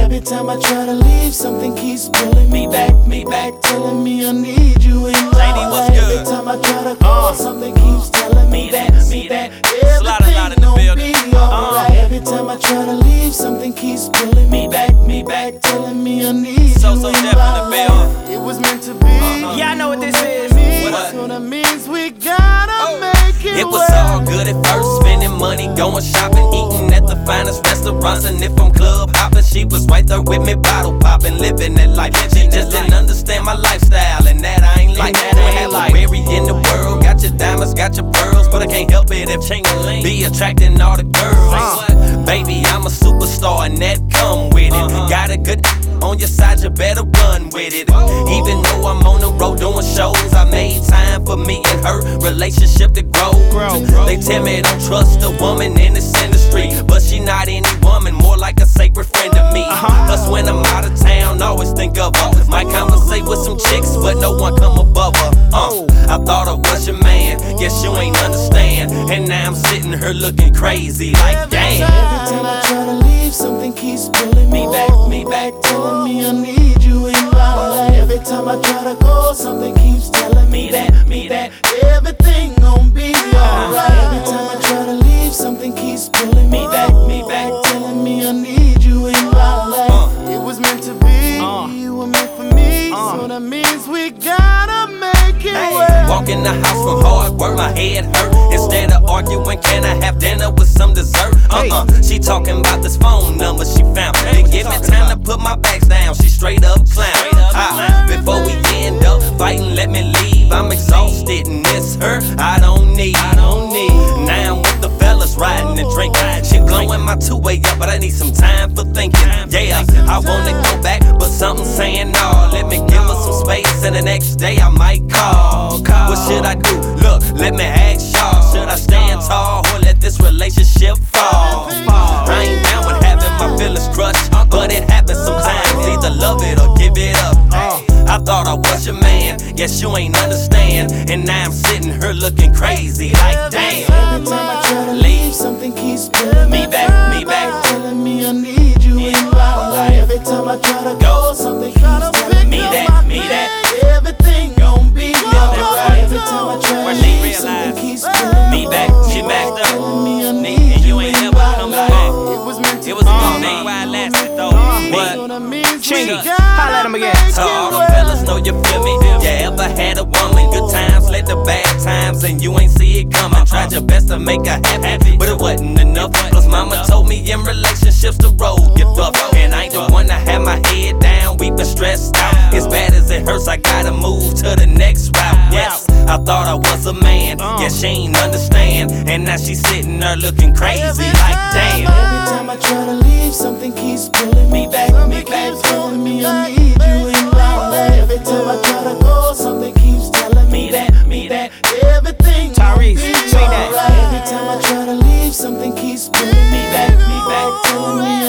Every time I try to leave, something keeps pulling me back, telling me I need you in my life. Every time I try to go, something keeps telling me that everything gon' be alright. Every time I try to leave, something keeps pulling me back, telling me I need you in my life. It was meant to be. Yeah, I know what this is. So that means we gotta make it. It was all good at first, spending money, going shopping, eating at the finest restaurants. And if I'm club hopping, she was right there with me, bottle popping, living that life. She just didn't understand my lifestyle, and that I ain't like. Every in the world, got your diamonds, got your pearls, but I can't help it if Ching-a-ling be attracting all the girls. Baby, I'm a superstar, and that come with it. Got a good on your side, you better run with it. Even though I'm on the road doing shows, I made time for me and her relationship to grow. They tell me don't trust a woman in this industry, but she not any woman, more like a sacred friend to me. Plus when I'm out of town, always think of her. Might conversate with some chicks, but no one come above her. I thought I was your man, guess you ain't understand. And now I'm sitting here looking crazy like damn. Every time I try to leave, something keeps pulling me back, telling me I need you in my life. Every time I try to go, something keeps telling me that everything gon' be alright. Every time I try to leave, something keeps pulling me back, telling me I need you in my life. It was meant to be, you were meant for me, so that means we gotta make it work. Walk in the house from hard work, my head hurt. Instead of arguing, can I have dinner with some dessert? She talking about this phone number she found. Didn't give me time to put my bags down, she straight up clown. Before we end up fighting, let me leave. I'm exhausted and miss her, I don't need. Now I'm with the fellas riding and drinking. She blowing my two-way up, but I need some time for thinking. Yeah, I wanna go back, but something's saying no. Let me give her some space, and the next day I might call. What should I do? Look, let me ask y'all. Should I stand tall or let this relationship fall? I ain't down with having my feelings crushed, but it happens sometimes. Either love it or give it up. I thought I was your man, guess you ain't understand. And now I'm sitting here looking crazy like damn. Every time I try to leave, something keeps pulling me back, telling me I need you in my life. Every time I try to go, something keeps telling me that everything gon' be alright. Every time I try to leave, something keeps pulling me back, telling me I need you in my life. It was meant to be. Why I lasted though. But Chingy, holla at him again. so all the fellas know you feel me. You ever had a woman, good times led to bad times, and you ain't see it coming. Tried your best to make her happy, but it wasn't enough. Plus mama told me in relationships the road get rough, and I ain't the one to have my head down, weeping stressed out. As bad as it hurts, I gotta move to the next route. Yes, I thought I was a man, yeah, she ain't understand. And now she's sitting there looking crazy like damn. Every time I try to leave, something keeps pulling me back, telling me I need you in my life. Every time I try to go, something keeps telling me that everything gon' be alright. Every time I try to leave, something keeps pulling me back, telling me